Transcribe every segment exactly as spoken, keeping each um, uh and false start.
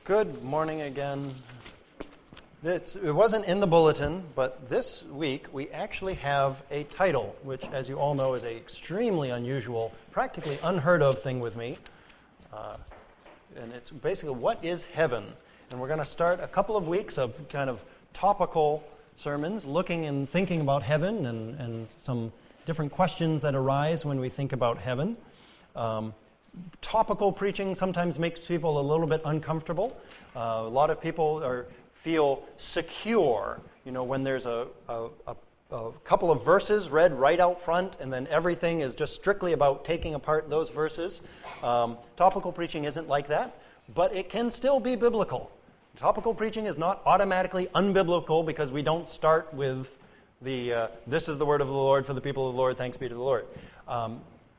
Good morning again. It's, it wasn't in the bulletin, but this week we actually have a title, which, as you all know, is an extremely unusual, practically unheard of thing with me. Uh, and it's basically, what is heaven? And we're going to start a couple of weeks of kind of topical sermons, looking and thinking about heaven and, and some different questions that arise when we think about heaven. Um, Topical preaching sometimes makes people a little bit uncomfortable. Uh, a lot of people are, feel secure, you know, when there's a, a, a, a couple of verses read right out front, and then everything is just strictly about taking apart those verses. Um, topical preaching isn't like that, but it can still be biblical. Topical preaching is not automatically unbiblical because we don't start with the, uh, this is the word of the Lord for the people of the Lord, thanks be to the Lord. Um,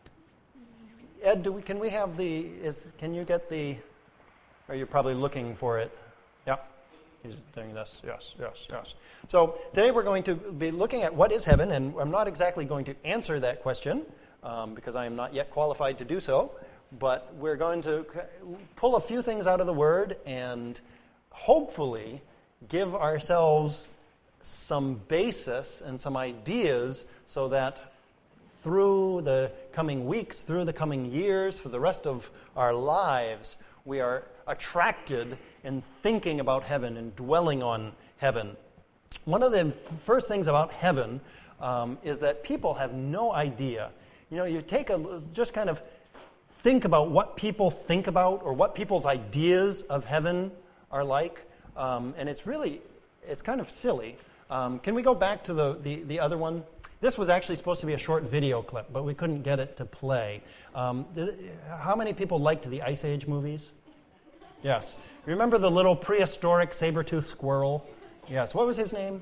Ed, do we, can we have the, is, can you get the, are you probably looking for it? Yeah, he's doing this, yes, yes, yes. So today we're going to be looking at what is heaven, and I'm not exactly going to answer that question um, because I am not yet qualified to do so, but we're going to pull a few things out of the Word and hopefully give ourselves some basis and some ideas so that through the coming weeks, through the coming years, for the rest of our lives, we are attracted in thinking about heaven and dwelling on heaven. One of the first things about heaven um, is that people have no idea. You know, you take a, just kind of think about what people think about or what people's ideas of heaven are like, um, and it's really, it's kind of silly. Um, can we go back to the, the, the other one? This was actually supposed to be a short video clip, but we couldn't get it to play. Um, th- how many people liked the Ice Age movies? Yes. Remember the little prehistoric saber-toothed squirrel? Yes. What was his name?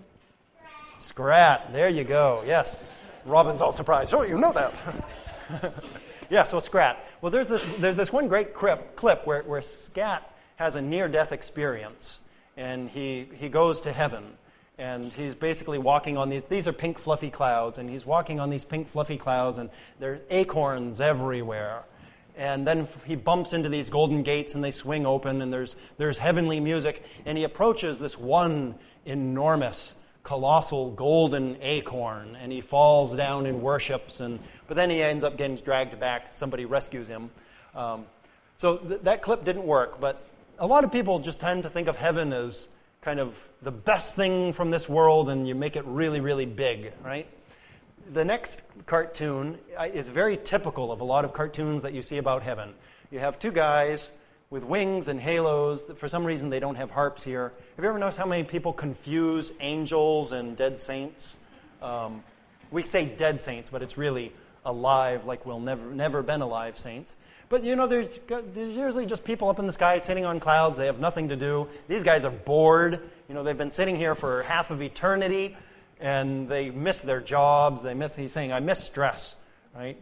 Scrat. There you go. Yes. Robin's all surprised. Oh, you know that. Yeah, so Scrat. Well, there's this there's this one great clip, clip where, where Scat has a near-death experience, and he, he goes to heaven. And he's basically walking on these, these are pink fluffy clouds, and he's walking on these pink fluffy clouds, and there's acorns everywhere. And then he bumps into these golden gates, and they swing open, and there's there's heavenly music. And he approaches this one enormous, colossal golden acorn, and he falls down and worships. And but then he ends up getting dragged back. Somebody rescues him. Um, so th- that clip didn't work, but a lot of people just tend to think of heaven as kind of the best thing from this world, and you make it really, really big, right? The next cartoon is very typical of a lot of cartoons that you see about heaven. You have two guys with wings and halos. For some reason, they don't have harps here. Have you ever noticed how many people confuse angels and dead saints? Um, we say dead saints, but it's really alive, like we'll never, never been alive saints. But, you know, there's, there's usually just people up in the sky sitting on clouds. They have nothing to do. These guys are bored. You know, they've been sitting here for half of eternity, and they miss their jobs. They miss, he's saying, I miss stress, right?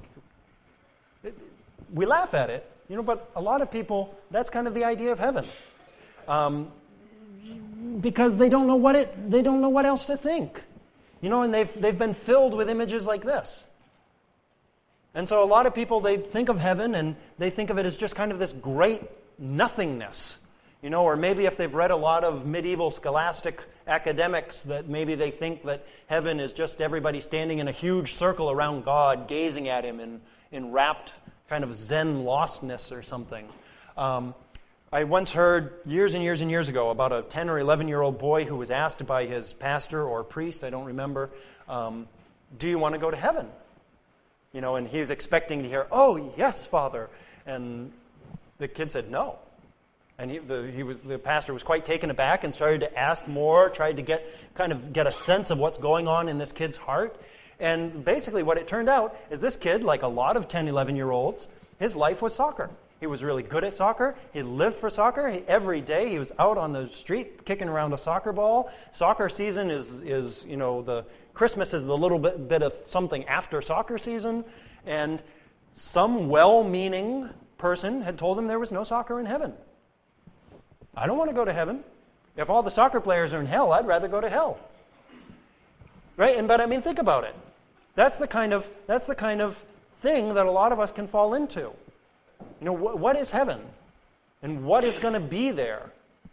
We laugh at it, you know, but a lot of people, that's kind of the idea of heaven. Um, because they don't know what it, they don't know what else to think. You know, and they've they've been filled with images like this. And so a lot of people, they think of heaven and they think of it as just kind of this great nothingness. You know, or maybe if they've read a lot of medieval scholastic academics, that maybe they think that heaven is just everybody standing in a huge circle around God, gazing at him in, in rapt kind of Zen lostness or something. Um, I once heard years and years and years ago about a ten or eleven-year-old boy who was asked by his pastor or priest, I don't remember, um, do you want to go to heaven? You know, and he was expecting to hear, oh, yes, Father. And the kid said, no. And he, the, he was, the pastor was quite taken aback and started to ask more, tried to get kind of get a sense of what's going on in this kid's heart. And basically what it turned out is this kid, like a lot of ten, eleven-year-olds, his life was soccer. He was really good at soccer. He lived for soccer. He, every day he was out on the street kicking around a soccer ball. Soccer season is, is you know, the Christmas is the little bit, bit of something after soccer season. And some well-meaning person had told him there was no soccer in heaven. I don't want to go to heaven. If all the soccer players are in hell, I'd rather go to hell. Right? And but I mean, think about it. That's the kind of that's the kind of thing that a lot of us can fall into. You know, wh- what is heaven? And what is going to be there?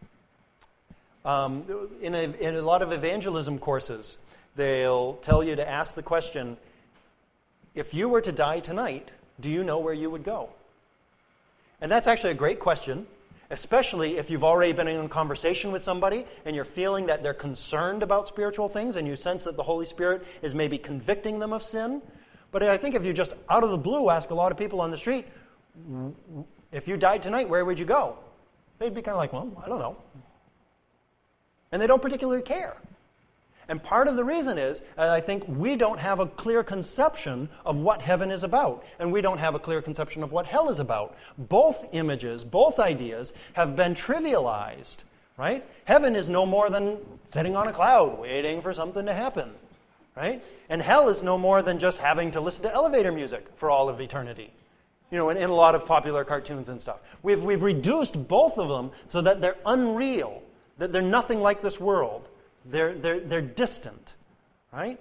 Um, in, a, in a lot of evangelism courses, they'll tell you to ask the question, if you were to die tonight, do you know where you would go? And that's actually a great question, especially if you've already been in conversation with somebody and you're feeling that they're concerned about spiritual things and you sense that the Holy Spirit is maybe convicting them of sin. But I think if you just out of the blue ask a lot of people on the street, if you died tonight, where would you go? They'd be kind of like, well, I don't know. And they don't particularly care. And part of the reason is, uh, I think we don't have a clear conception of what heaven is about. And we don't have a clear conception of what hell is about. Both images, both ideas have been trivialized, right? Heaven is no more than sitting on a cloud waiting for something to happen, right? And hell is no more than just having to listen to elevator music for all of eternity. You know, in, in a lot of popular cartoons and stuff. We've, we've reduced both of them so that they're unreal, that they're nothing like this world. They're, they're, they're distant, right?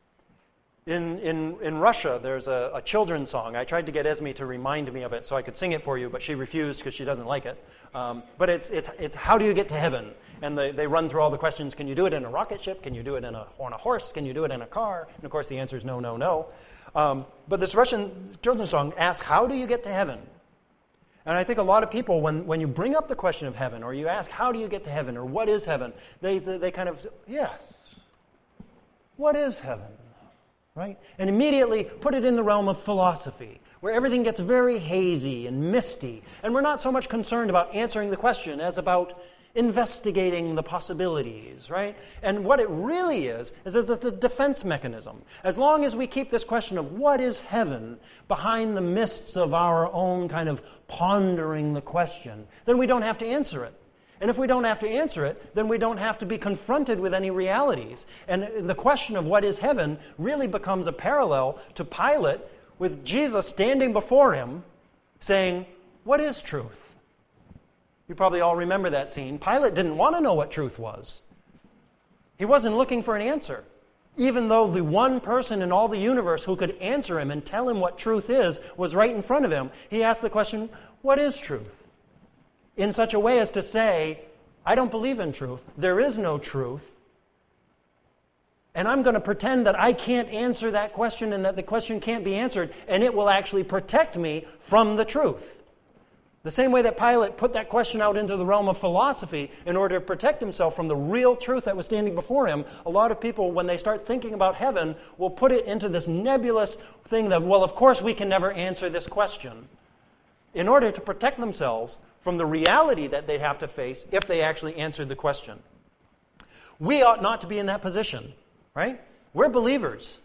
In, in, in Russia, there's a, a children's song. I tried to get Esme to remind me of it so I could sing it for you, but she refused because she doesn't like it. Um, but it's, it's, it's how do you get to heaven? And they, they run through all the questions. Can you do it in a rocket ship? Can you do it in a, on a horse? Can you do it in a car? And of course the answer is no, no, no. Um, but this Russian children's song asks, how do you get to heaven? And I think a lot of people, when, when you bring up the question of heaven, or you ask, how do you get to heaven, or what is heaven, they, they, they kind of, yes, what is heaven, right? And immediately put it in the realm of philosophy, where everything gets very hazy and misty, and we're not so much concerned about answering the question as about investigating the possibilities, right? And what it really is, is it's a defense mechanism. As long as we keep this question of what is heaven behind the mists of our own kind of pondering the question, then we don't have to answer it. And if we don't have to answer it, then we don't have to be confronted with any realities. And the question of what is heaven really becomes a parallel to Pilate with Jesus standing before him saying, what is truth? You probably all remember that scene. Pilate didn't want to know what truth was. He wasn't looking for an answer. Even though the one person in all the universe who could answer him and tell him what truth is was right in front of him, he asked the question, what is truth? In such a way as to say, I don't believe in truth. There is no truth. And I'm going to pretend that I can't answer that question and that the question can't be answered, and it will actually protect me from the truth. The same way that Pilate put that question out into the realm of philosophy in order to protect himself from the real truth that was standing before him, a lot of people, when they start thinking about heaven, will put it into this nebulous thing that, well, of course we can never answer this question, in order to protect themselves from the reality that they'd have to face if they actually answered the question. We ought not to be in that position, right? We're believers.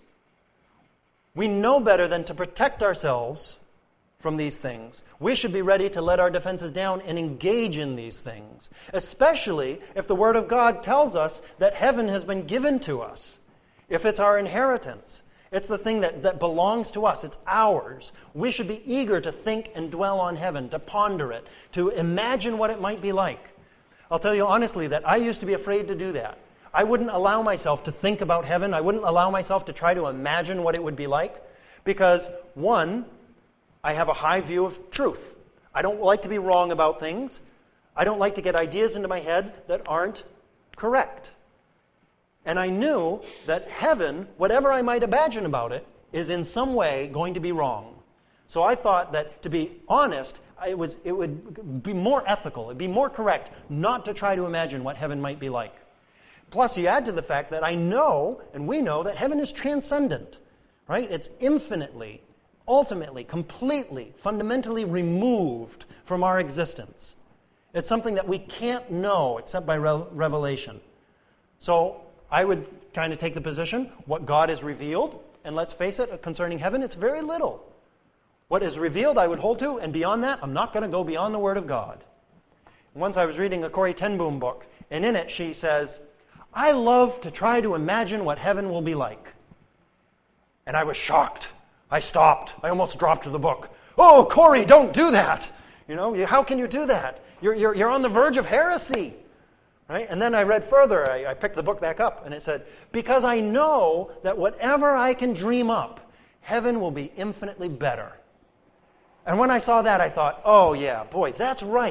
We know better than to protect ourselves from these things. We should be ready to let our defenses down and engage in these things, especially if the Word of God tells us that heaven has been given to us, if it's our inheritance. It's the thing that, that belongs to us. It's ours. We should be eager to think and dwell on heaven, to ponder it, to imagine what it might be like. I'll tell you honestly that I used to be afraid to do that. I wouldn't allow myself to think about heaven. I wouldn't allow myself to try to imagine what it would be like because, one, I have a high view of truth. I don't like to be wrong about things. I don't like to get ideas into my head that aren't correct. And I knew that heaven, whatever I might imagine about it, is in some way going to be wrong. So I thought that, to be honest, it was it would be more ethical, it'd be more correct not to try to imagine what heaven might be like. Plus, you add to the fact that I know, and we know, that heaven is transcendent, right? It's infinitely, ultimately, completely, fundamentally removed from our existence. It's something that we can't know except by re- revelation. So I would kind of take the position, what God has revealed, and let's face it, concerning heaven, it's very little. What is revealed I would hold to, and beyond that, I'm not going to go beyond the Word of God. Once I was reading a Corrie ten Boom book, and in it she says, I love to try to imagine what heaven will be like. And I was shocked. I stopped. I almost dropped the book. Oh, Corrie, don't do that. You know, how can you do that? You're, you're, you're on the verge of heresy. Right? And then I read further. I, I picked the book back up, and it said, because I know that whatever I can dream up, heaven will be infinitely better. And when I saw that, I thought, oh yeah, boy, that's right.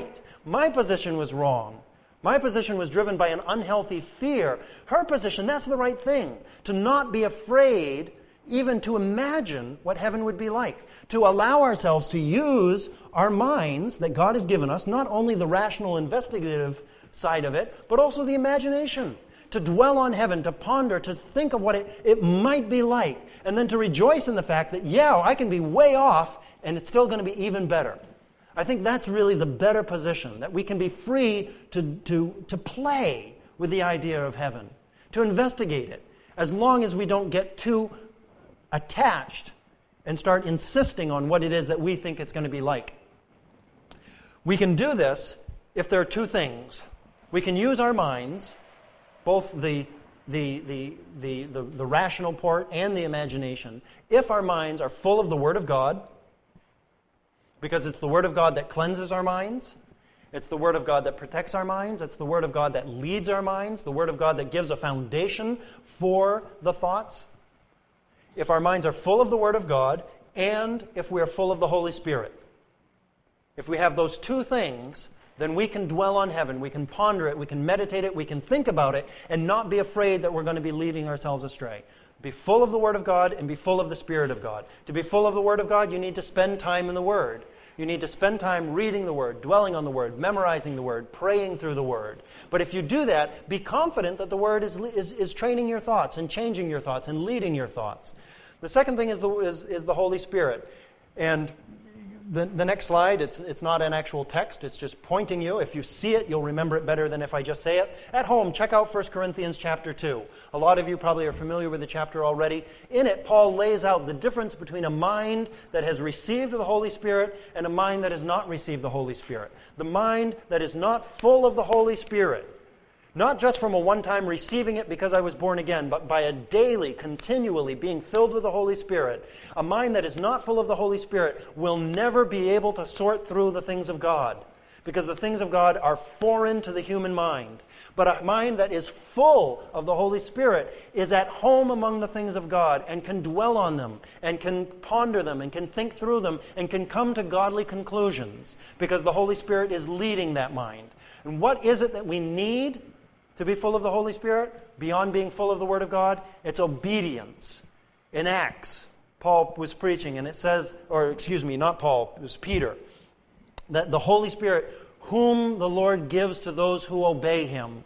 My position was wrong. My position was driven by an unhealthy fear. Her position, that's the right thing. To not be afraid even to imagine what heaven would be like. To allow ourselves to use our minds that God has given us, not only the rational investigative side of it, but also the imagination. To dwell on heaven, to ponder, to think of what it, it might be like, and then to rejoice in the fact that, yeah, I can be way off, and it's still going to be even better. I think that's really the better position, that we can be free to, to, to play with the idea of heaven, to investigate it, as long as we don't get too attached and start insisting on what it is that we think it's going to be like. We can do this if there are two things. We can use our minds, both the, the, the, the, the, the rational part and the imagination, if our minds are full of the Word of God, because it's the Word of God that cleanses our minds. It's the Word of God that protects our minds. It's the Word of God that leads our minds. The Word of God that gives a foundation for the thoughts. If our minds are full of the Word of God, and if we are full of the Holy Spirit. If we have those two things, then we can dwell on heaven. We can ponder it. We can meditate it. We can think about it and not be afraid that we're going to be leading ourselves astray. Be full of the Word of God and be full of the Spirit of God. To be full of the Word of God, you need to spend time in the Word. You need to spend time reading the Word, dwelling on the Word, memorizing the Word, praying through the Word. But if you do that, be confident that the Word is, is, is training your thoughts and changing your thoughts and leading your thoughts. The second thing is the, is, is the Holy Spirit. And the, the next slide, it's, it's not an actual text. It's just pointing you. If you see it, you'll remember it better than if I just say it. At home, check out First Corinthians chapter two. A lot of you probably are familiar with the chapter already. In it, Paul lays out the difference between a mind that has received the Holy Spirit and a mind that has not received the Holy Spirit. The mind that is not full of the Holy Spirit, not just from a one-time receiving it because I was born again, but by a daily, continually being filled with the Holy Spirit. A mind that is not full of the Holy Spirit will never be able to sort through the things of God, because the things of God are foreign to the human mind. But a mind that is full of the Holy Spirit is at home among the things of God and can dwell on them and can ponder them and can think through them and can come to godly conclusions because the Holy Spirit is leading that mind. And what is it that we need to be full of the Holy Spirit, beyond being full of the Word of God? It's obedience. In Acts, Paul was preaching, and it says, or excuse me, not Paul, it was Peter, that the Holy Spirit, whom the Lord gives to those who obey Him.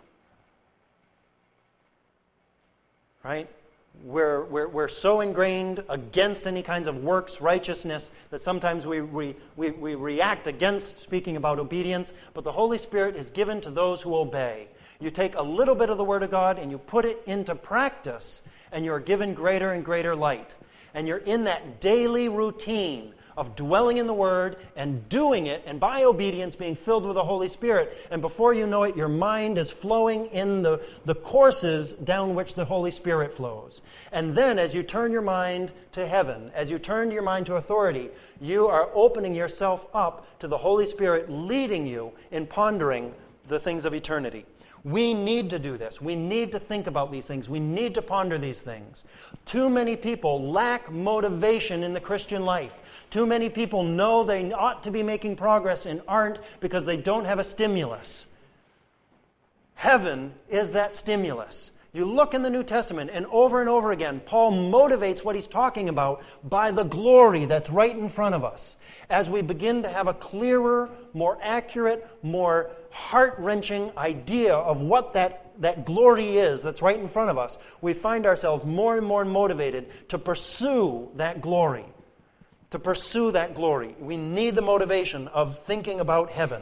Right? We're, we're, we're so ingrained against any kinds of works righteousness that sometimes we, we, we, we react against speaking about obedience, but the Holy Spirit is given to those who obey. You take a little bit of the Word of God and you put it into practice, and you're given greater and greater light. And you're in that daily routine of dwelling in the Word and doing it, and by obedience being filled with the Holy Spirit. And before you know it, your mind is flowing in the, the courses down which the Holy Spirit flows. And then as you turn your mind to heaven, as you turn your mind to authority, you are opening yourself up to the Holy Spirit leading you in pondering the things of eternity. We need to do this. We need to think about these things. We need to ponder these things. Too many people lack motivation in the Christian life. Too many people know they ought to be making progress and aren't because they don't have a stimulus. Heaven is that stimulus. You look in the New Testament, and over and over again, Paul motivates what he's talking about by the glory that's right in front of us. As we begin to have a clearer, more accurate, more heart-wrenching idea of what that, that glory is that's right in front of us, we find ourselves more and more motivated to pursue that glory. To pursue that glory. We need the motivation of thinking about heaven.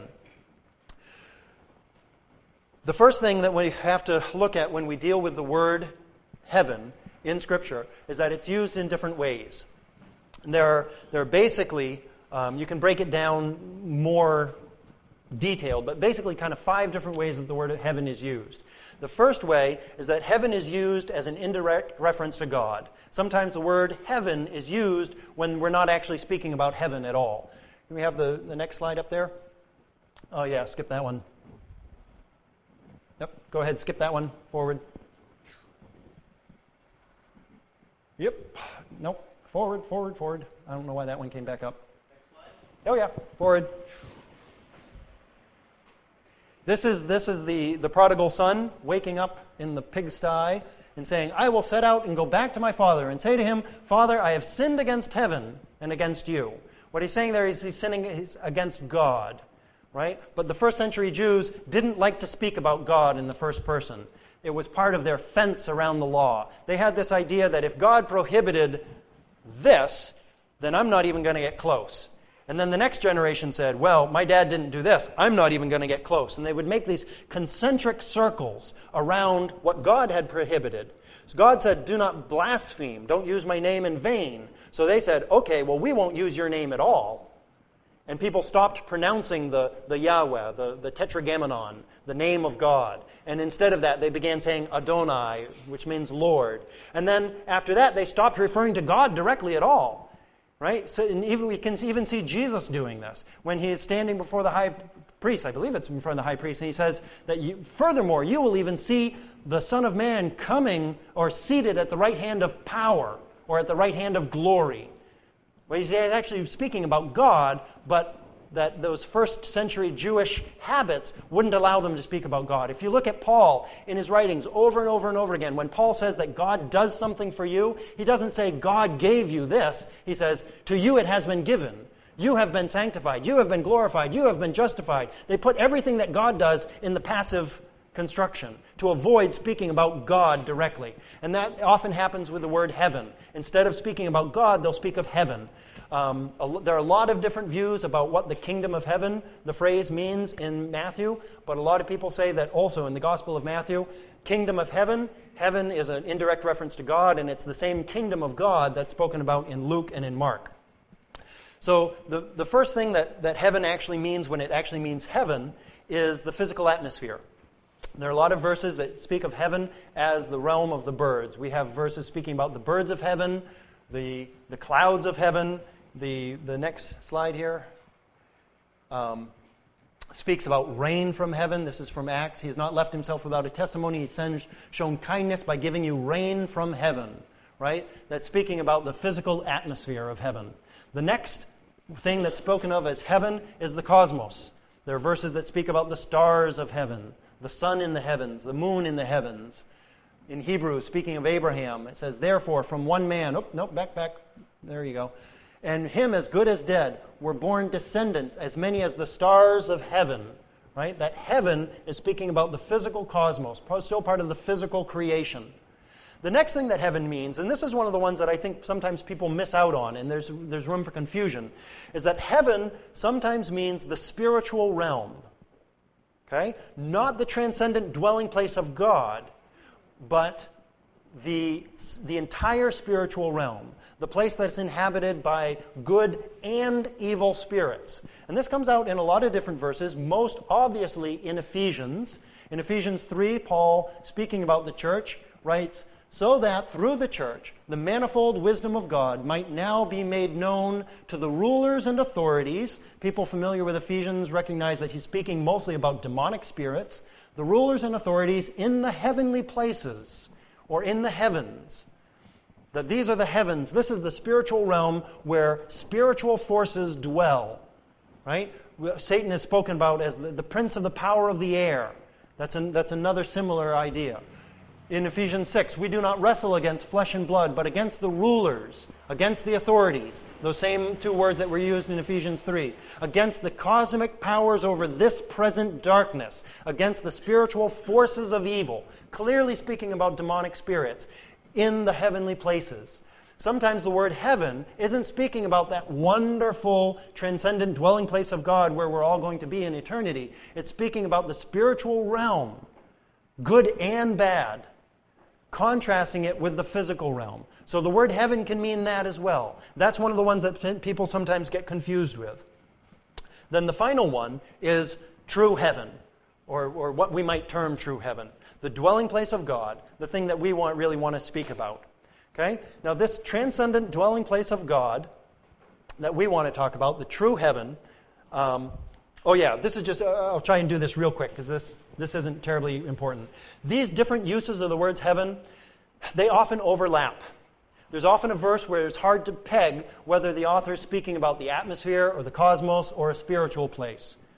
The first thing that we have to look at when we deal with the word heaven in Scripture is that it's used in different ways. There are, there are basically, um, you can break it down more detailed, but basically kind of five different ways that the word heaven is used. The first way is that heaven is used as an indirect reference to God. Sometimes the word heaven is used when we're not actually speaking about heaven at all. Can we have the, the next slide up there? Oh yeah, skip that one. Yep, go ahead, skip that one, forward. Yep, nope, forward, forward, forward. I don't know why that one came back up. Next slide. Oh yeah, forward. This is, this is the, the prodigal son waking up in the pigsty and saying, I will set out and go back to my father and say to him, Father, I have sinned against heaven and against you. What he's saying there is he's sinning against God, right? But the first century Jews didn't like to speak about God in the first person. It was part of their fence around the law. They had this idea that if God prohibited this, then I'm not even going to get close. And then the next generation said, well, my dad didn't do this. I'm not even going to get close. And they would make these concentric circles around what God had prohibited. So God said, do not blaspheme. Don't use my name in vain. So they said, okay, well, we won't use your name at all. And people stopped pronouncing the, the Yahweh, the, the Tetragrammaton, the name of God. And instead of that, they began saying Adonai, which means Lord. And then after that, they stopped referring to God directly at all. Right? So and even we can even see Jesus doing this when he is standing before the high priest. I believe it's in front of the high priest, and he says that you, furthermore, you will even see the Son of Man coming or seated at the right hand of power or at the right hand of glory. Well, he's actually speaking about God, but that those first century Jewish habits wouldn't allow them to speak about God. If you look at Paul in his writings over and over and over again, when Paul says that God does something for you, he doesn't say God gave you this. He says, to you it has been given. You have been sanctified. You have been glorified. You have been justified. They put everything that God does in the passive construction to avoid speaking about God directly. And that often happens with the word heaven. Instead of speaking about God, they'll speak of heaven. Um, a, there are a lot of different views about what the kingdom of heaven, the phrase, means in Matthew, but a lot of people say that also in the Gospel of Matthew, kingdom of heaven, heaven is an indirect reference to God, and it's the same kingdom of God that's spoken about in Luke and in Mark. So the, the first thing that, that heaven actually means when it actually means heaven is the physical atmosphere. There are a lot of verses that speak of heaven as the realm of the birds. We have verses speaking about the birds of heaven, the, the clouds of heaven. The, the next slide here um, speaks about rain from heaven. This is from Acts. He has not left himself without a testimony. He's sends, shown kindness by giving you rain from heaven, right? That's speaking about the physical atmosphere of heaven. The next thing that's spoken of as heaven is the cosmos. There are verses that speak about the stars of heaven, the sun in the heavens, the moon in the heavens. In Hebrew, speaking of Abraham, it says, therefore, from one man, oh, nope, back, back, there you go, and him as good as dead were born descendants, as many as the stars of heaven. Right? That heaven is speaking about the physical cosmos, still part of the physical creation. The next thing that heaven means, and this is one of the ones that I think sometimes people miss out on, and there's, there's room for confusion, is that heaven sometimes means the spiritual realm. Okay? Not the transcendent dwelling place of God, but the, the entire spiritual realm. The place that's inhabited by good and evil spirits. And this comes out in a lot of different verses, most obviously in Ephesians. In Ephesians three, Paul, speaking about the church, writes, so that through the church, the manifold wisdom of God might now be made known to the rulers and authorities. People familiar with Ephesians recognize that he's speaking mostly about demonic spirits. The rulers and authorities in the heavenly places, or in the heavens. That these are the heavens. This is the spiritual realm where spiritual forces dwell. Right? Satan is spoken about as the, the prince of the power of the air. That's, an, that's another similar idea. In Ephesians six, we do not wrestle against flesh and blood, but against the rulers, against the authorities. Those same two words that were used in Ephesians three. Against the cosmic powers over this present darkness. Against the spiritual forces of evil. Clearly speaking about demonic spirits in the heavenly places. Sometimes the word heaven isn't speaking about that wonderful, transcendent dwelling place of God where we're all going to be in eternity. It's speaking about the spiritual realm, good and bad, contrasting it with the physical realm. So the word heaven can mean that as well. That's one of the ones that people sometimes get confused with. Then the final one is true heaven, or, or what we might term true heaven. The dwelling place of God, the thing that we want, really want to speak about. Okay? Now this transcendent dwelling place of God that we want to talk about, the true heaven. Um, oh yeah, this is just, uh, I'll try and do this real quick because this, this isn't terribly important. These different uses of the words heaven, they often overlap. There's often a verse where it's hard to peg whether the author is speaking about the atmosphere or the cosmos or a spiritual place.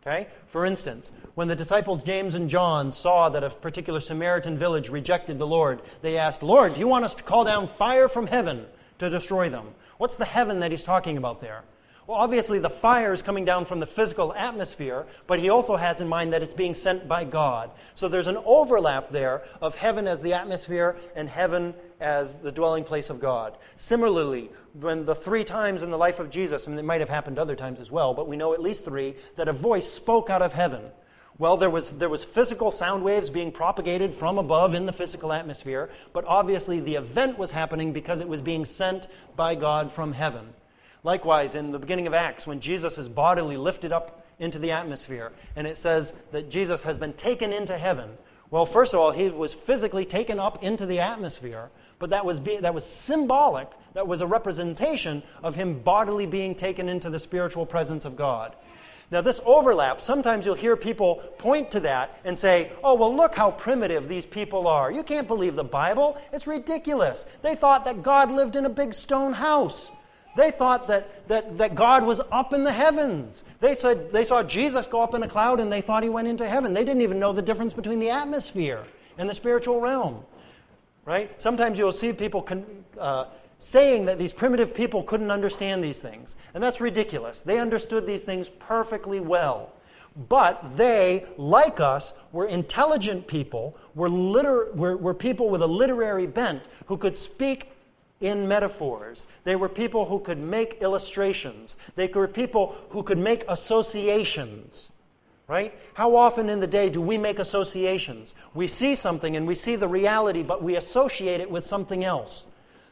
Okay? For instance, when the disciples James and John saw that a particular Samaritan village rejected the Lord, they asked, Lord, do you want us to call down fire from heaven to destroy them? What's the heaven that he's talking about there? Well, obviously the fire is coming down from the physical atmosphere, but he also has in mind that it's being sent by God. So there's an overlap there of heaven as the atmosphere and heaven as the dwelling place of God. Similarly, when the three times in the life of Jesus, and it might have happened other times as well, but we know at least three, that a voice spoke out of heaven. Well, there was there was physical sound waves being propagated from above in the physical atmosphere, but obviously the event was happening because it was being sent by God from heaven. Likewise, in the beginning of Acts, when Jesus is bodily lifted up into the atmosphere, and it says that Jesus has been taken into heaven. Well, first of all, he was physically taken up into the atmosphere, but that was be, that was symbolic. That was a representation of him bodily being taken into the spiritual presence of God. Now, this overlap, sometimes you'll hear people point to that and say, oh, well, look how primitive these people are. You can't believe the Bible. It's ridiculous. They thought that God lived in a big stone house. They thought that, that, that God was up in the heavens. They said they saw Jesus go up in a cloud and they thought he went into heaven. They didn't even know the difference between the atmosphere and the spiritual realm. Right? Sometimes you'll see people con- uh, saying that these primitive people couldn't understand these things. And that's ridiculous. They understood these things perfectly well. But they, like us, were intelligent people, were, liter- were, were people with a literary bent who could speak in metaphors. They were people who could make illustrations. They were people who could make associations. Right? How often in the day do we make associations? We see something and we see the reality, but we associate it with something else.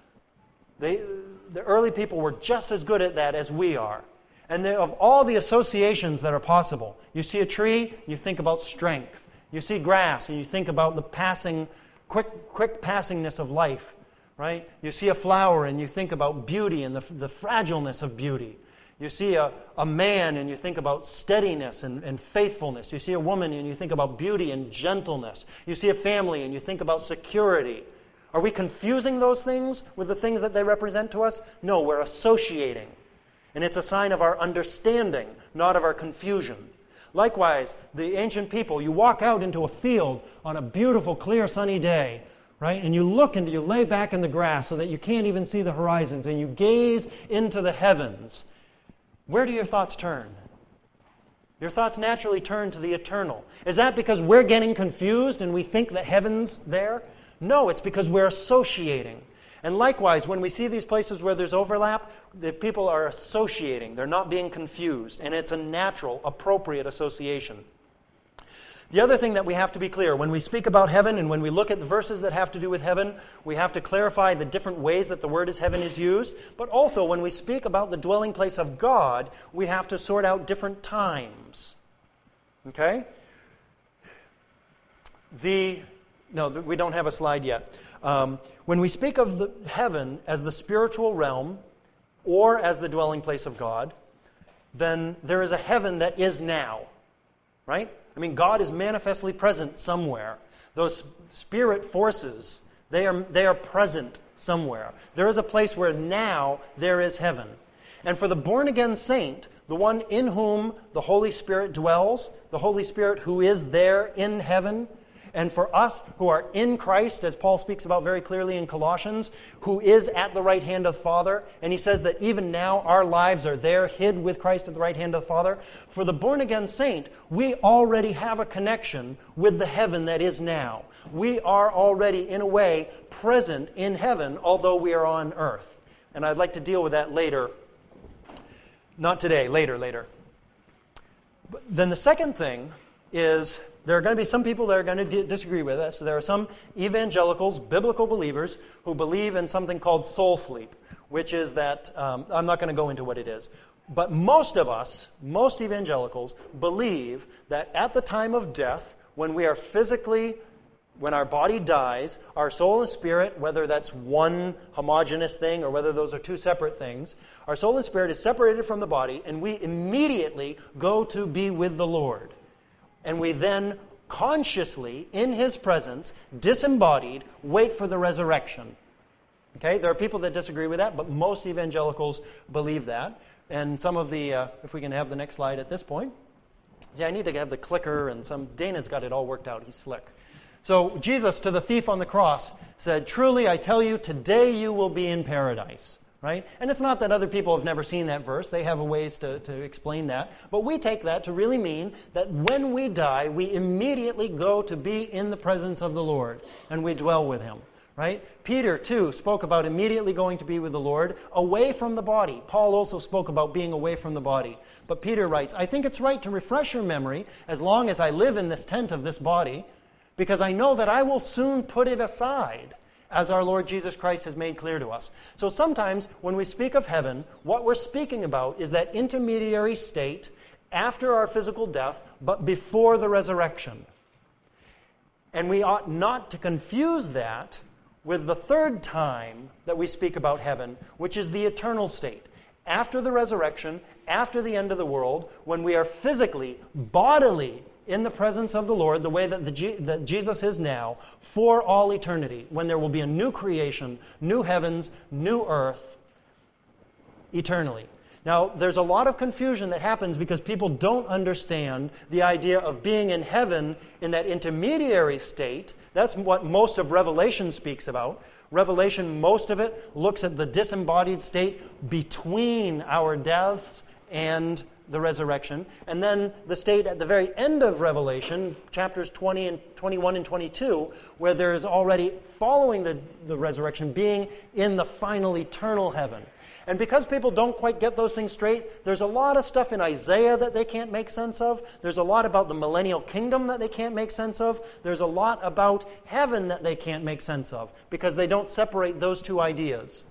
They, the early people were just as good at that as we are. And they, of all the associations that are possible, you see a tree, you think about strength. You see grass, and you think about the passing, quick, quick passingness of life. Right? You see a flower and you think about beauty and the, the fragileness of beauty. You see a, a man and you think about steadiness and, and faithfulness. You see a woman and you think about beauty and gentleness. You see a family and you think about security. Are we confusing those things with the things that they represent to us? No, we're associating. And it's a sign of our understanding, not of our confusion. Likewise, the ancient people, you walk out into a field on a beautiful, clear, sunny day, right? And you look and you lay back in the grass so that you can't even see the horizons, and you gaze into the heavens. Where do your thoughts turn? Your thoughts naturally turn to the eternal. Is that because we're getting confused and we think that heaven's there? No, it's because we're associating. And likewise, when we see these places where there's overlap, the people are associating. They're not being confused, and it's a natural, appropriate association. The other thing that we have to be clear, when we speak about heaven and when we look at the verses that have to do with heaven, we have to clarify the different ways that the word is heaven is used. But also, when we speak about the dwelling place of God, we have to sort out different times. Okay? The no, we don't have a slide yet. Um, when we speak of the heaven as the spiritual realm or as the dwelling place of God, then there is a heaven that is now. Right? I mean, God is manifestly present somewhere. Those spirit forces, they are, they are present somewhere. There is a place where now there is heaven. And for the born-again saint, the one in whom the Holy Spirit dwells, the Holy Spirit who is there in heaven, and for us who are in Christ, as Paul speaks about very clearly in Colossians, who is at the right hand of the Father, and he says that even now our lives are there, hid with Christ at the right hand of the Father. For the born-again saint, we already have a connection with the heaven that is now. We are already, in a way, present in heaven, although we are on earth. And I'd like to deal with that later. Not today, later, later. But then the second thing is, there are going to be some people that are going to di- disagree with us. So there are some evangelicals, biblical believers, who believe in something called soul sleep, which is that, um, I'm not going to go into what it is, but most of us, most evangelicals, believe that at the time of death, when we are physically, when our body dies, our soul and spirit, whether that's one homogeneous thing or whether those are two separate things, our soul and spirit is separated from the body, and we immediately go to be with the Lord. And we then consciously, in His presence, disembodied, wait for the resurrection. Okay, there are people that disagree with that, but most evangelicals believe that. And some of the, uh, if we can have the next slide at this point, Yeah, I need to have the clicker, and some Dana's got it all worked out. He's slick. So Jesus, to the thief on the cross, said, "Truly, I tell you, today you will be in paradise." Right? And it's not that other people have never seen that verse. They have a ways to, to explain that. But we take that to really mean that when we die, we immediately go to be in the presence of the Lord, and we dwell with Him. Right? Peter, too, spoke about immediately going to be with the Lord, away from the body. Paul also spoke about being away from the body. But Peter writes, "I think it's right to refresh your memory as long as I live in this tent of this body, because I know that I will soon put it aside, as our Lord Jesus Christ has made clear to us." So sometimes when we speak of heaven, what we're speaking about is that intermediary state after our physical death, but before the resurrection. And we ought not to confuse that with the third time that we speak about heaven, which is the eternal state. After the resurrection, after the end of the world, when we are physically, bodily in the presence of the Lord, the way that, the G- that Jesus is now, for all eternity, when there will be a new creation, new heavens, new earth, eternally. Now, there's a lot of confusion that happens because people don't understand the idea of being in heaven in that intermediary state. That's what most of Revelation speaks about. Revelation, most of it, looks at the disembodied state between our deaths and the resurrection. And then the state at the very end of Revelation, chapters twenty and twenty-one and twenty-two, where there is already, following the, the resurrection, being in the final eternal heaven. And because people don't quite get those things straight, there's a lot of stuff in Isaiah that they can't make sense of. There's a lot about the millennial kingdom that they can't make sense of. There's a lot about heaven that they can't make sense of because they don't separate those two ideas.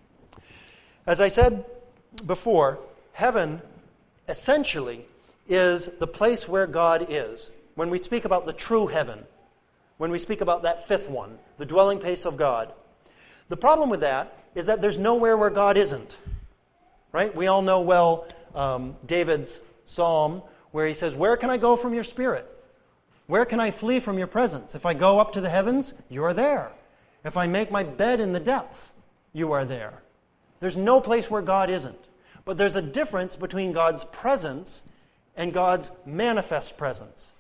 As I said before, heaven essentially is the place where God is. When we speak about the true heaven, when we speak about that fifth one, the dwelling place of God. The problem with that is that there's nowhere where God isn't. Right? We all know well um, David's psalm where he says, "Where can I go from your spirit? Where can I flee from your presence? If I go up to the heavens, you are there. If I make my bed in the depths, you are there." There's no place where God isn't. But there's a difference between God's presence and God's manifest presence.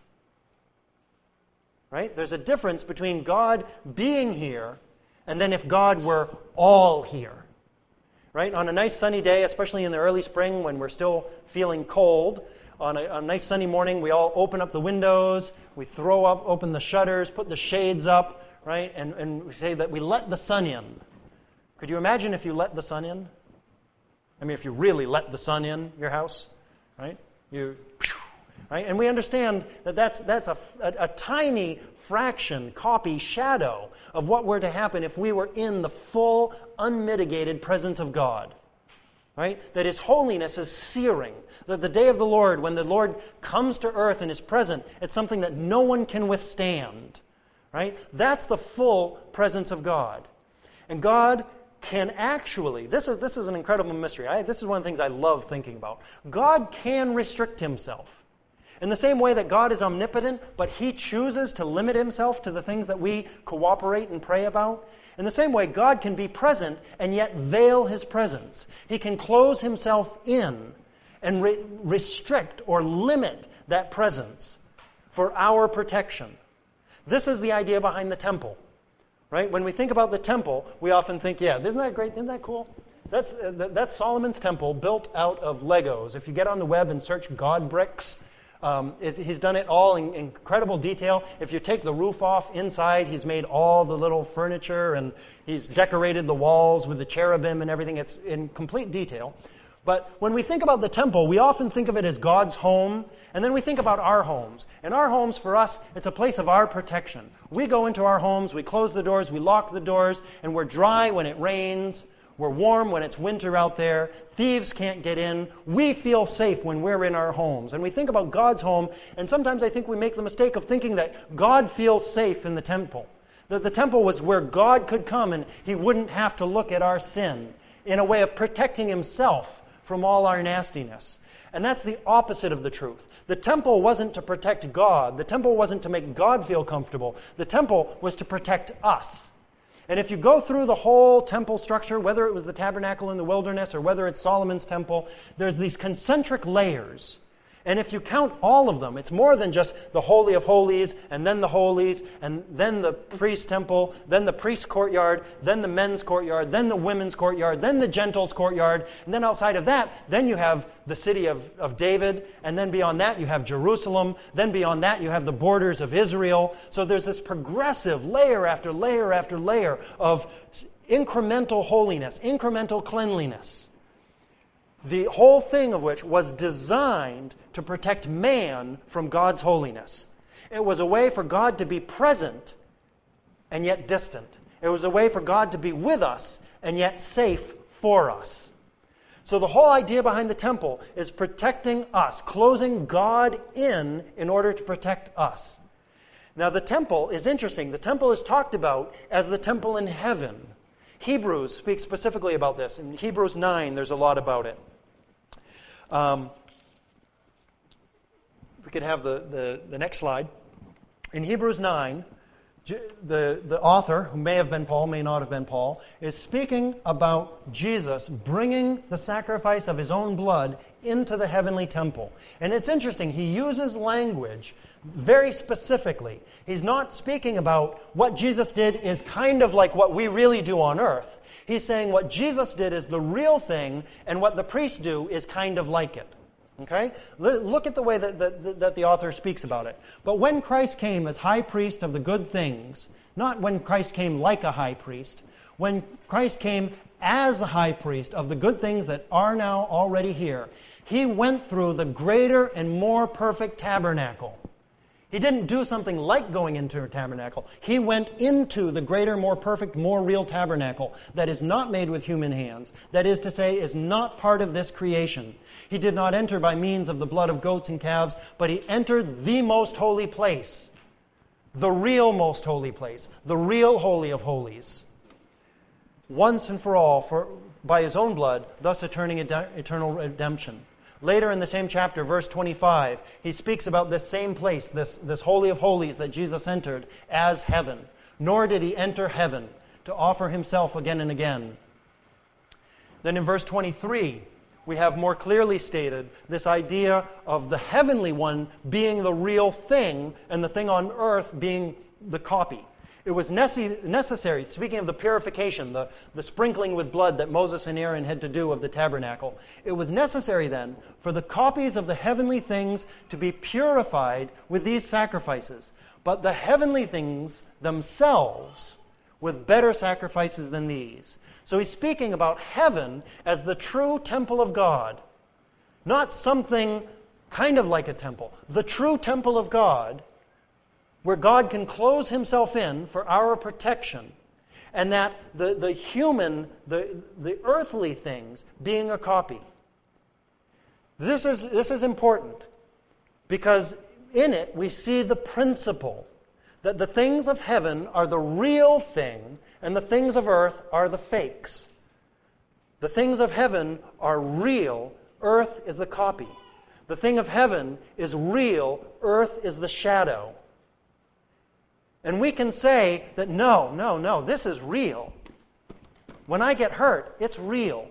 Right? There's a difference between God being here and then if God were all here. Right? On a nice sunny day, especially in the early spring when we're still feeling cold, on a, a nice sunny morning, we all open up the windows, we throw up, open the shutters, put the shades up, right? And, and we say that we let the sun in. Could you imagine if you let the sun in? I mean, if you really let the sun in your house, right? You, right? And we understand that that's, that's a, a, a tiny fraction, copy, shadow of what were to happen if we were in the full, unmitigated presence of God. Right? That His holiness is searing. That the day of the Lord, when the Lord comes to earth and is present, it's something that no one can withstand. Right? That's the full presence of God. And God can actually, this is this is an incredible mystery. I, this is one of the things I love thinking about. God can restrict Himself. In the same way that God is omnipotent, but He chooses to limit Himself to the things that we cooperate and pray about. In the same way, God can be present and yet veil His presence. He can close Himself in and re- restrict or limit that presence for our protection. This is the idea behind the temple. Right? When we think about the temple, we often think, yeah, isn't that great? Isn't that cool? That's, uh, that's Solomon's temple built out of Legos. If you get on the web and search God bricks, um, it's, he's done it all in incredible detail. If you take the roof off inside, he's made all the little furniture and he's decorated the walls with the cherubim and everything. It's in complete detail. But when we think about the temple, we often think of it as God's home, and then we think about our homes. And our homes, for us, it's a place of our protection. We go into our homes, we close the doors, we lock the doors, and we're dry when it rains. We're warm when it's winter out there. Thieves can't get in. We feel safe when we're in our homes. And we think about God's home, and sometimes I think we make the mistake of thinking that God feels safe in the temple. That the temple was where God could come and He wouldn't have to look at our sin in a way of protecting Himself from all our nastiness. And that's the opposite of the truth. The temple wasn't to protect God. The temple wasn't to make God feel comfortable. The temple was to protect us. And if you go through the whole temple structure, whether it was the tabernacle in the wilderness or whether it's Solomon's temple, there's these concentric layers. And if you count all of them, it's more than just the Holy of Holies, and then the Holies, and then the priest's temple, then the priest's courtyard, then the men's courtyard, then the women's courtyard, then the gentiles' courtyard, and then outside of that, then you have the city of, of David, and then beyond that you have Jerusalem, then beyond that you have the borders of Israel. So there's this progressive layer after layer after layer of incremental holiness, incremental cleanliness. The whole thing of which was designed to protect man from God's holiness. It was a way for God to be present and yet distant. It was a way for God to be with us and yet safe for us. So the whole idea behind the temple is protecting us, closing God in in order to protect us. Now the temple is interesting. The temple is talked about as the temple in heaven. Hebrews speaks specifically about this. In Hebrews nine, there's a lot about it. Um, we could have the, the, the next slide. In Hebrews nine, the, the author, who may have been Paul, may not have been Paul, is speaking about Jesus bringing the sacrifice of his own blood into the heavenly temple. And it's interesting, he uses language very specifically. He's not speaking about what Jesus did is kind of like what we really do on earth. He's saying what Jesus did is the real thing, and what the priests do is kind of like it. Okay? Look at the way that, that, that the author speaks about it. But when Christ came as high priest of the good things, not when Christ came like a high priest, when Christ came as a high priest of the good things that are now already here, he went through the greater and more perfect tabernacle. He didn't do something like going into a tabernacle. He went into the greater, more perfect, more real tabernacle that is not made with human hands, that is to say, is not part of this creation. He did not enter by means of the blood of goats and calves, but he entered the most holy place, the real most holy place, the real Holy of Holies, once and for all, for, by his own blood, thus eternal eternal redemption. Later in the same chapter, verse twenty-five, he speaks about this same place, this, this Holy of Holies that Jesus entered as heaven. Nor did he enter heaven to offer himself again and again. Then in verse twenty-three, we have more clearly stated this idea of the heavenly one being the real thing and the thing on earth being the copy. It was necessary, speaking of the purification, the, the sprinkling with blood that Moses and Aaron had to do of the tabernacle, it was necessary then for the copies of the heavenly things to be purified with these sacrifices, but the heavenly things themselves with better sacrifices than these. So he's speaking about heaven as the true temple of God, not something kind of like a temple. The true temple of God, where God can close himself in for our protection, and that the, the human, the, the earthly things being a copy. This is, this is important because in it we see the principle that the things of heaven are the real thing and the things of earth are the fakes. The things of heaven are real, earth is the copy. The thing of heaven is real, earth is the shadow. And we can say that no, no, no, this is real. When I get hurt, it's real.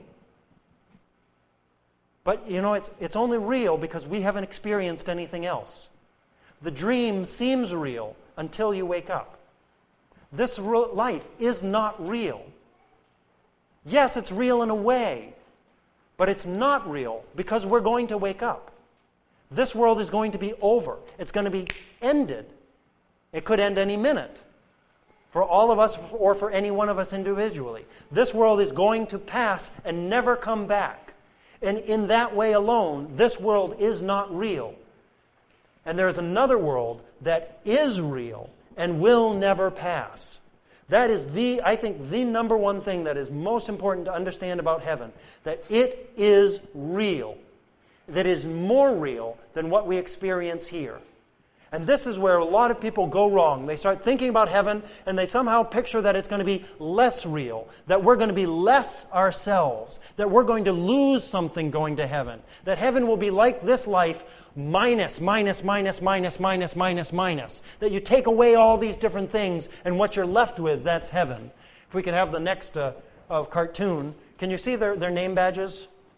But, you know, it's, it's only real because we haven't experienced anything else. The dream seems real until you wake up. This life is not real. Yes, it's real in a way, but it's not real because we're going to wake up. This world is going to be over. It's going to be ended. It could end any minute for all of us or for any one of us individually. This world is going to pass and never come back. And in that way alone, this world is not real. And there is another world that is real and will never pass. That is the, I think, the number one thing that is most important to understand about heaven. That it is real. That is more real than what we experience here. And this is where a lot of people go wrong. They start thinking about heaven and they somehow picture that it's going to be less real, that we're going to be less ourselves, that we're going to lose something going to heaven, that heaven will be like this life minus, minus, minus, minus, minus, minus, minus, that you take away all these different things and what you're left with, that's heaven. If we could have the next uh, uh, cartoon. Can you see their, their name badges?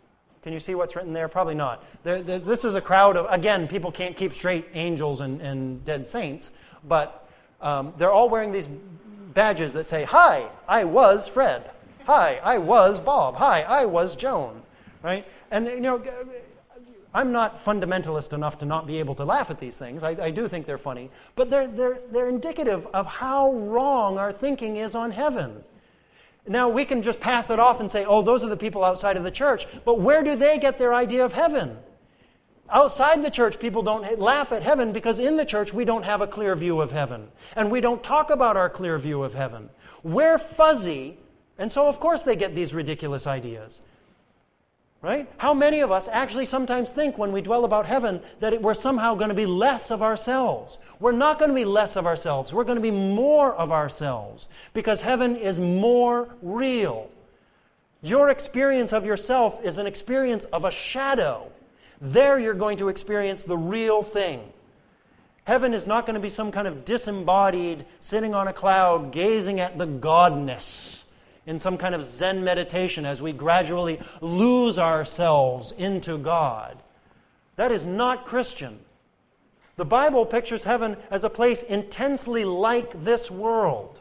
Can you see what's written there? Probably not. There, there, this is a crowd of, again, people can't keep straight angels and, and dead saints, but um, they're all wearing these badges that say, "Hi, I was Fred. Hi, I was Bob. Hi, I was Joan." Right? And, you know, I'm not fundamentalist enough to not be able to laugh at these things. I, I do think they're funny. But they're, they're, they're indicative of how wrong our thinking is on heaven. Now, we can just pass that off and say, oh, those are the people outside of the church. But where do they get their idea of heaven? Outside the church, people don't laugh at heaven because in the church, we don't have a clear view of heaven. And we don't talk about our clear view of heaven. We're fuzzy, and so of course they get these ridiculous ideas. Right? How many of us actually sometimes think when we dwell about heaven that it, we're somehow going to be less of ourselves? We're not going to be less of ourselves. We're going to be more of ourselves because heaven is more real. Your experience of yourself is an experience of a shadow. There you're going to experience the real thing. Heaven is not going to be some kind of disembodied, sitting on a cloud, gazing at the godness in some kind of Zen meditation as we gradually lose ourselves into God. That is not Christian. The Bible pictures heaven as a place intensely like this world.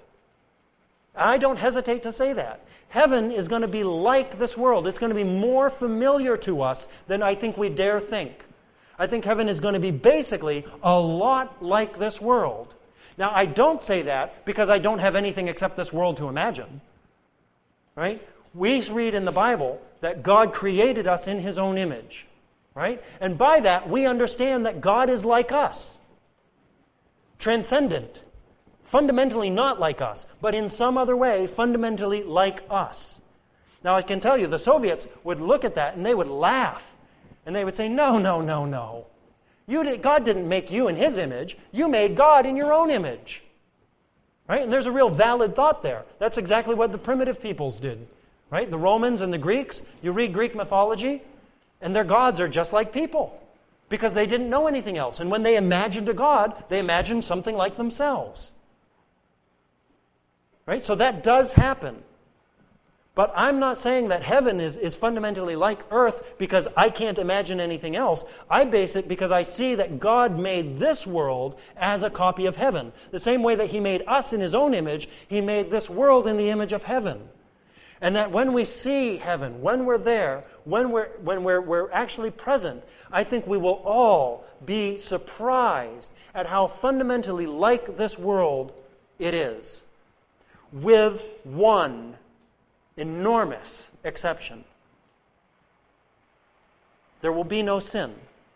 I don't hesitate to say that. Heaven is going to be like this world. It's going to be more familiar to us than I think we dare think. I think heaven is going to be basically a lot like this world. Now, I don't say that because I don't have anything except this world to imagine. Right? We read in the Bible that God created us in His own image. Right? And by that, we understand that God is like us. Transcendent. Fundamentally not like us, but in some other way, fundamentally like us. Now, I can tell you, the Soviets would look at that and they would laugh. And they would say, no, no, no, no. You did, God didn't make you in His image. You made God in your own image. Right? And there's a real valid thought there. That's exactly what the primitive peoples did. Right? The Romans and the Greeks, you read Greek mythology, and their gods are just like people because they didn't know anything else. And when they imagined a god, they imagined something like themselves. Right? So that does happen. But I'm not saying that heaven is, is fundamentally like earth because I can't imagine anything else. I base it because I see that God made this world as a copy of heaven. The same way that He made us in His own image, He made this world in the image of heaven. And that when we see heaven, when we're there, when we're, when we're, we're actually present, I think we will all be surprised at how fundamentally like this world it is. With one enormous exception. There will be no sin.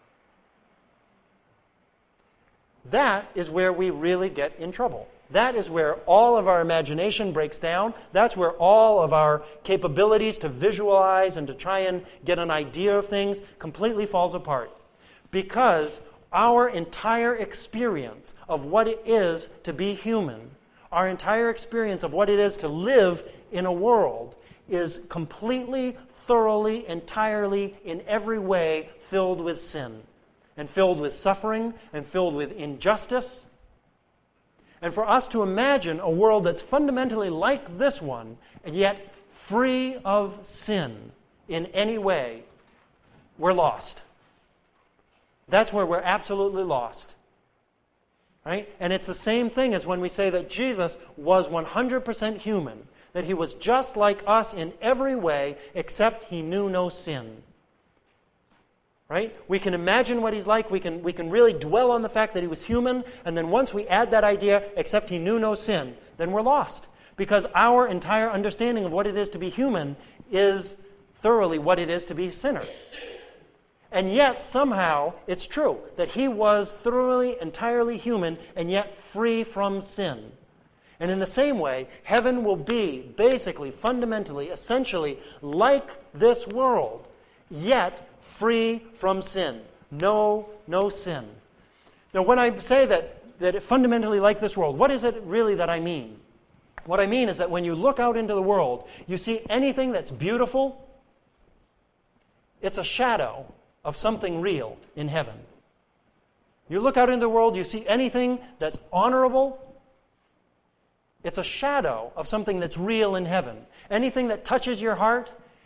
That is where we really get in trouble. That is where all of our imagination breaks down. That's where all of our capabilities to visualize and to try and get an idea of things completely falls apart. Because our entire experience of what it is to be human, our entire experience of what it is to live in a world is completely, thoroughly, entirely, in every way filled with sin and filled with suffering and filled with injustice. And for us to imagine a world that's fundamentally like this one and yet free of sin in any way, we're lost. That's where we're absolutely lost. Right? And it's the same thing as when we say that Jesus was one hundred percent human, that He was just like us in every way except He knew no sin. Right? We can imagine what He's like, we can, we can really dwell on the fact that He was human, and then once we add that idea, except He knew no sin, then we're lost. Because our entire understanding of what it is to be human is thoroughly what it is to be a sinner. And yet, somehow, it's true that He was thoroughly, entirely human, and yet free from sin. And in the same way, heaven will be basically, fundamentally, essentially like this world, yet free from sin. No, no sin. Now, when I say that, that it fundamentally like this world, what is it really that I mean? What I mean is that when you look out into the world, you see anything that's beautiful, it's a shadow of something real in heaven. You look out into the world, you see anything that's honorable, it's a shadow of something that's real in heaven. Anything that touches your heart,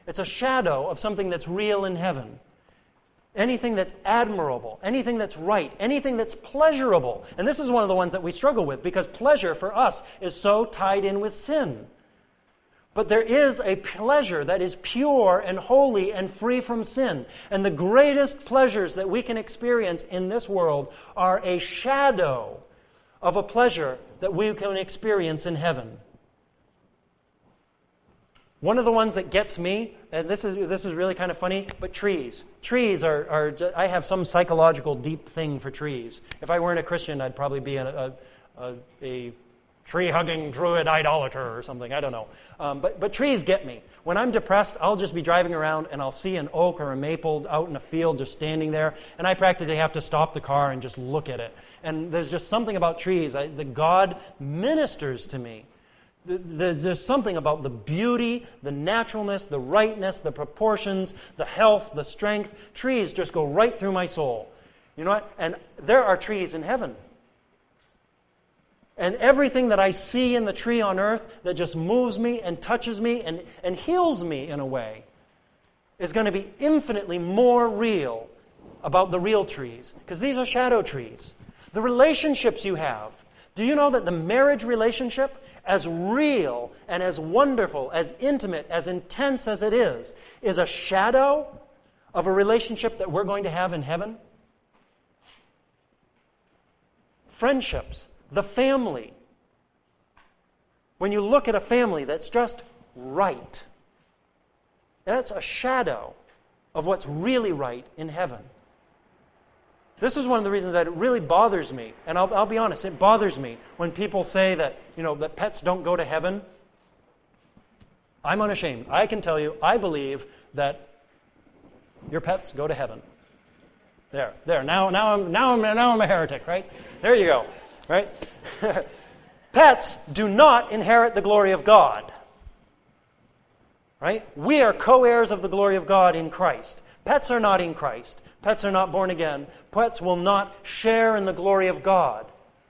It's a shadow of something that's real in heaven. Anything that's admirable, anything that's right, anything that's pleasurable. And this is one of the ones that we struggle with because pleasure for us is so tied in with sin. But there is a pleasure that is pure and holy and free from sin. And the greatest pleasures that we can experience in this world are a shadow of a pleasure that we can experience in heaven. One of the ones that gets me, and this is this is really kind of funny, but trees. Trees are, are I have some psychological deep thing for trees. If I weren't a Christian, I'd probably be a, a, a, a tree-hugging druid idolater or something. I don't know. Um, but, but trees get me. When I'm depressed, I'll just be driving around and I'll see an oak or a maple out in a field just standing there, and I practically have to stop the car and just look at it. And there's just something about trees. I, the God ministers to me. There's something about the beauty, the naturalness, the rightness, the proportions, the health, the strength. Trees just go right through my soul. You know what? And there are trees in heaven. And everything that I see in the tree on earth that just moves me and touches me and, and heals me in a way is going to be infinitely more real about the real trees. Because these are shadow trees. The relationships you have. Do you know that the marriage relationship, as real and as wonderful, as intimate, as intense as it is, is a shadow of a relationship that we're going to have in heaven? Friendships, the family. When you look at a family that's just right, that's a shadow of what's really right in heaven. This is one of the reasons that it really bothers me, and I'll, I'll be honest, it bothers me when people say that, you know, that pets don't go to heaven. I'm unashamed. I can tell you, I believe that your pets go to heaven. There, there. Now, now I'm, now I'm, now I'm a heretic, right? There you go, right? Pets do not inherit the glory of God, right? We are co-heirs of the glory of God in Christ. Pets are not in Christ. Pets are not born again. Pets will not share in the glory of God.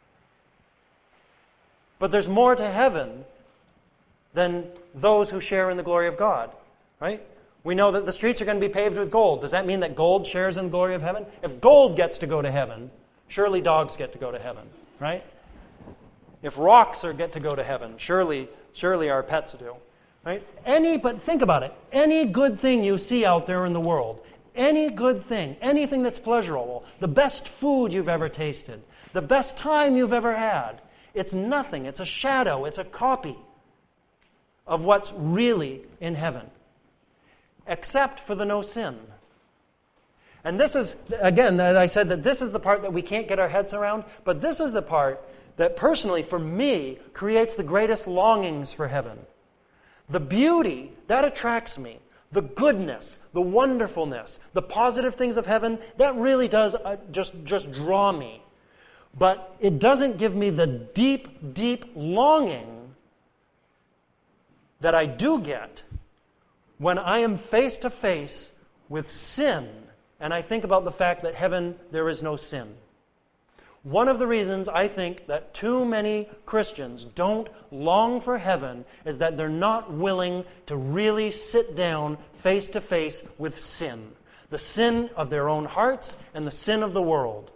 But there's more to heaven than those who share in the glory of God, right? We know that the streets are going to be paved with gold. Does that mean that gold shares in the glory of heaven? If gold gets to go to heaven, surely dogs get to go to heaven, right? If rocks are get to go to heaven, surely, surely our pets do, right? Any, but think about it. Any good thing you see out there in the world, any good thing, anything that's pleasurable, the best food you've ever tasted, the best time you've ever had, it's nothing. It's a shadow. It's a copy of what's really in heaven, except for the no sin. And this is, again, I said that this is the part that we can't get our heads around, but this is the part that personally, for me, creates the greatest longings for heaven. The beauty, that attracts me. The goodness, the wonderfulness, the positive things of heaven, that really does uh, just, just draw me. But it doesn't give me the deep, deep longing that I do get when I am face to face with sin and I think about the fact that heaven, there is no sin. One of the reasons I think that too many Christians don't long for heaven is that they're not willing to really sit down face to face with sin. The sin of their own hearts and the sin of the world.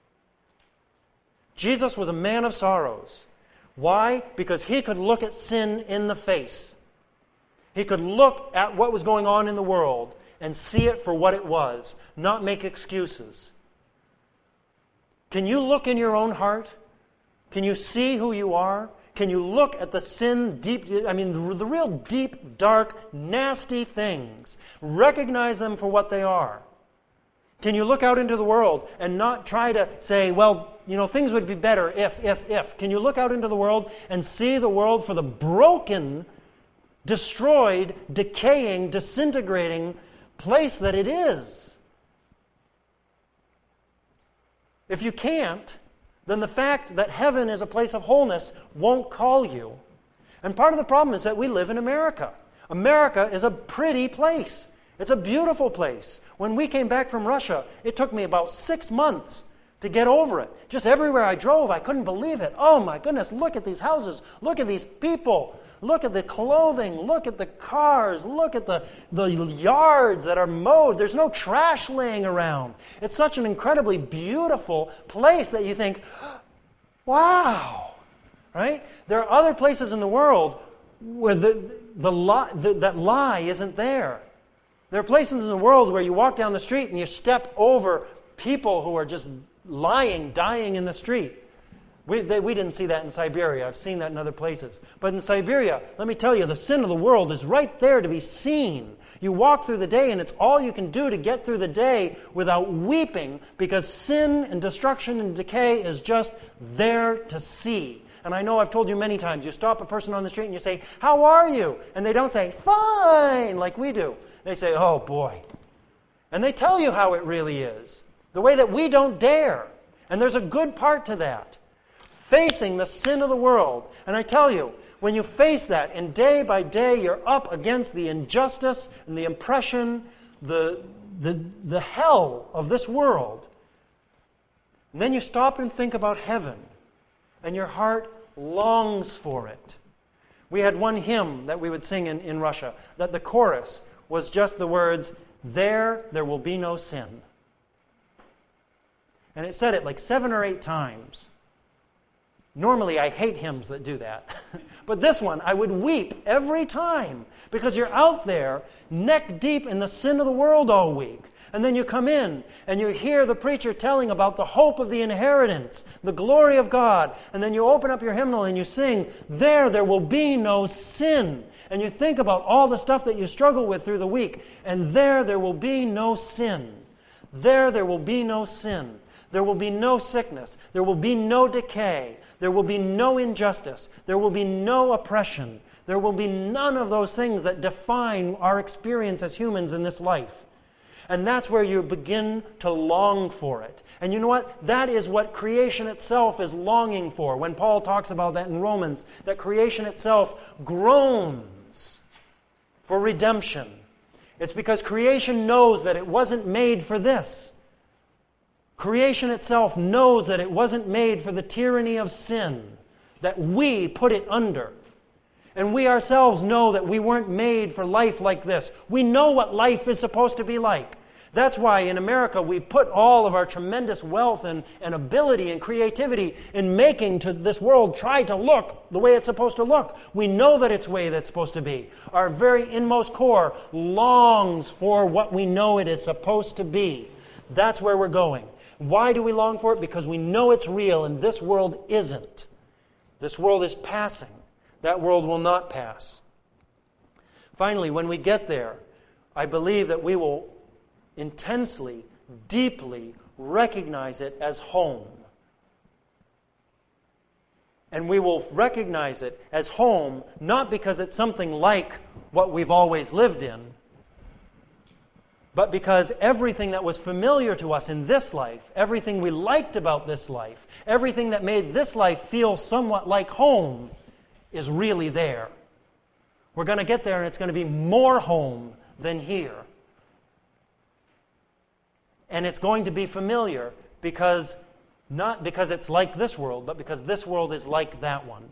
Jesus was a man of sorrows. Why? Because he could look at sin in the face. He could look at what was going on in the world and see it for what it was, not make excuses. Can you look in your own heart? Can you see who you are? Can you look at the sin deep, I mean, the, the real deep, dark, nasty things? Recognize them for what they are. Can you look out into the world and not try to say, well, you know, things would be better if, if, if. Can you look out into the world and see the world for the broken, destroyed, decaying, disintegrating place that it is? If you can't, then the fact that heaven is a place of wholeness won't call you. And part of the problem is that we live in America. America is a pretty place. It's a beautiful place. When we came back from Russia, it took me about six months to get over it. Just everywhere I drove, I couldn't believe it. Oh my goodness, look at these houses. Look at these people. Look at the clothing. Look at the cars. Look at the, the yards that are mowed. There's no trash laying around. It's such an incredibly beautiful place that you think, wow, right? There are other places in the world where the, the, lie, the that lie isn't there. There are places in the world where you walk down the street and you step over people who are just lying, dying in the street. We, they, we didn't see that in Siberia. I've seen that in other places. But in Siberia, let me tell you, the sin of the world is right there to be seen. You walk through the day, and it's all you can do to get through the day without weeping, because sin and destruction and decay is just there to see. And I know I've told you many times, you stop a person on the street and you say, "How are you?" And they don't say, "Fine," like we do. They say, "Oh boy." And they tell you how it really is, the way that we don't dare. And there's a good part to that. Facing the sin of the world. And I tell you, when you face that, and day by day you're up against the injustice and the oppression, the, the, the hell of this world, and then you stop and think about heaven, and your heart longs for it. We had one hymn that we would sing in, in Russia, that the chorus was just the words, "There, there will be no sin." And it said it like seven or eight times. Normally, I hate hymns that do that. But this one, I would weep every time, because you're out there neck deep in the sin of the world all week. And then you come in and you hear the preacher telling about the hope of the inheritance, the glory of God. And then you open up your hymnal and you sing, "There, there will be no sin." And you think about all the stuff that you struggle with through the week. And there, there will be no sin. There, there will be no sin. There will be no sickness. There will be no decay. There will be no injustice. There will be no oppression. There will be none of those things that define our experience as humans in this life. And that's where you begin to long for it. And you know what? That is what creation itself is longing for. When Paul talks about that in Romans, that creation itself groans for redemption. It's because creation knows that it wasn't made for this. Creation itself knows that it wasn't made for the tyranny of sin, that we put it under. And we ourselves know that we weren't made for life like this. We know what life is supposed to be like. That's why in America we put all of our tremendous wealth and, and ability and creativity in making to this world try to look the way it's supposed to look. We know that it's the way that's supposed to be. Our very inmost core longs for what we know it is supposed to be. That's where we're going. Why do we long for it? Because we know it's real and this world isn't. This world is passing. That world will not pass. Finally, when we get there, I believe that we will intensely, deeply recognize it as home. And we will recognize it as home not because it's something like what we've always lived in, but because everything that was familiar to us in this life, everything we liked about this life, everything that made this life feel somewhat like home is really there. We're going to get there and it's going to be more home than here. And it's going to be familiar because, not because it's like this world, but because this world is like that one.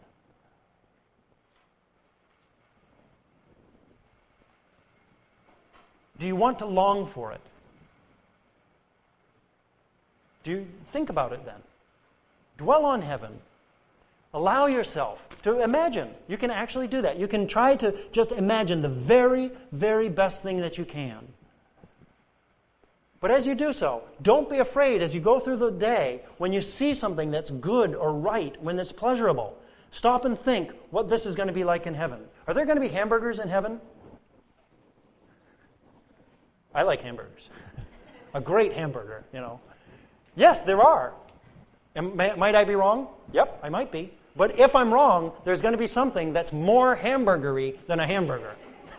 Do you want to long for it? Do you think about it then? Dwell on heaven. Allow yourself to imagine. You can actually do that. You can try to just imagine the very, very best thing that you can. But as you do so, don't be afraid as you go through the day when you see something that's good or right, when it's pleasurable. Stop and think what this is going to be like in heaven. Are there going to be hamburgers in heaven? I like hamburgers. A great hamburger, you know. Yes, there are. And may, might I be wrong? Yep, I might be. But if I'm wrong, there's going to be something that's more hamburgery than a hamburger.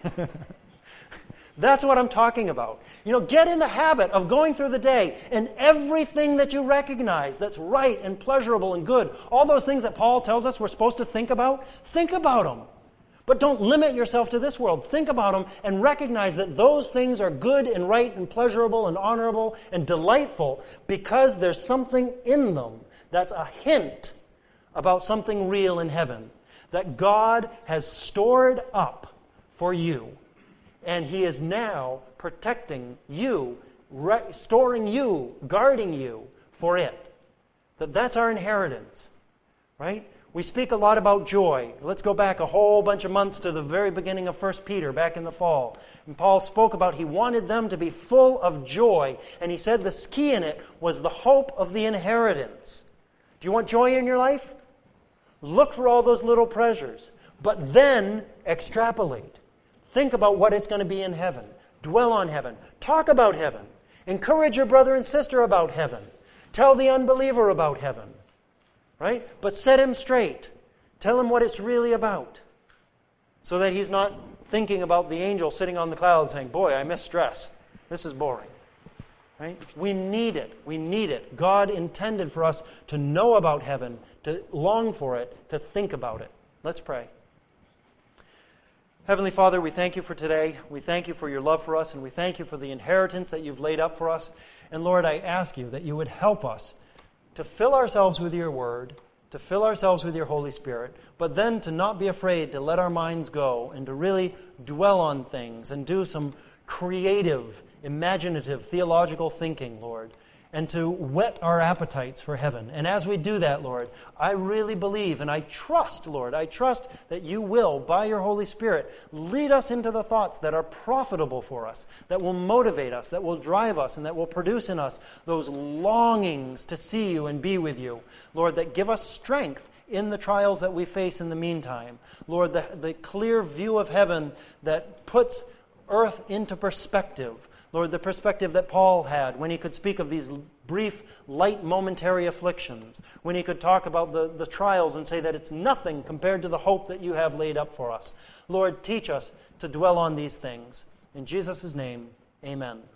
That's what I'm talking about. You know, get in the habit of going through the day and everything that you recognize that's right and pleasurable and good, all those things that Paul tells us we're supposed to think about, think about them. But don't limit yourself to this world. Think about them and recognize that those things are good and right and pleasurable and honorable and delightful because there's something in them that's a hint about something real in heaven that God has stored up for you. And He is now protecting you, storing you, guarding you for it. That that's our inheritance, right? We speak a lot about joy. Let's go back a whole bunch of months to the very beginning of First Peter, back in the fall. And Paul spoke about he wanted them to be full of joy. And he said the key in it was the hope of the inheritance. Do you want joy in your life? Look for all those little pleasures. But then extrapolate. Think about what it's going to be in heaven. Dwell on heaven. Talk about heaven. Encourage your brother and sister about heaven. Tell the unbeliever about heaven. Right? But set him straight. Tell him what it's really about. So that he's not thinking about the angel sitting on the clouds saying, boy, I miss stress. This is boring. Right? We need it. We need it. God intended for us to know about heaven, to long for it, to think about it. Let's pray. Heavenly Father, we thank you for today. We thank you for your love for us, and we thank you for the inheritance that you've laid up for us. And Lord, I ask you that you would help us to fill ourselves with your word, to fill ourselves with your Holy Spirit, but then to not be afraid to let our minds go and to really dwell on things and do some creative, imaginative, theological thinking, Lord, and to whet our appetites for heaven. And as we do that, Lord, I really believe and I trust, Lord, I trust that you will, by your Holy Spirit, lead us into the thoughts that are profitable for us, that will motivate us, that will drive us, and that will produce in us those longings to see you and be with you. Lord, that give us strength in the trials that we face in the meantime. Lord, the, the clear view of heaven that puts earth into perspective. Lord, the perspective that Paul had when he could speak of these brief, light, momentary afflictions, when he could talk about the, the trials and say that it's nothing compared to the hope that you have laid up for us. Lord, teach us to dwell on these things. In Jesus' name, amen.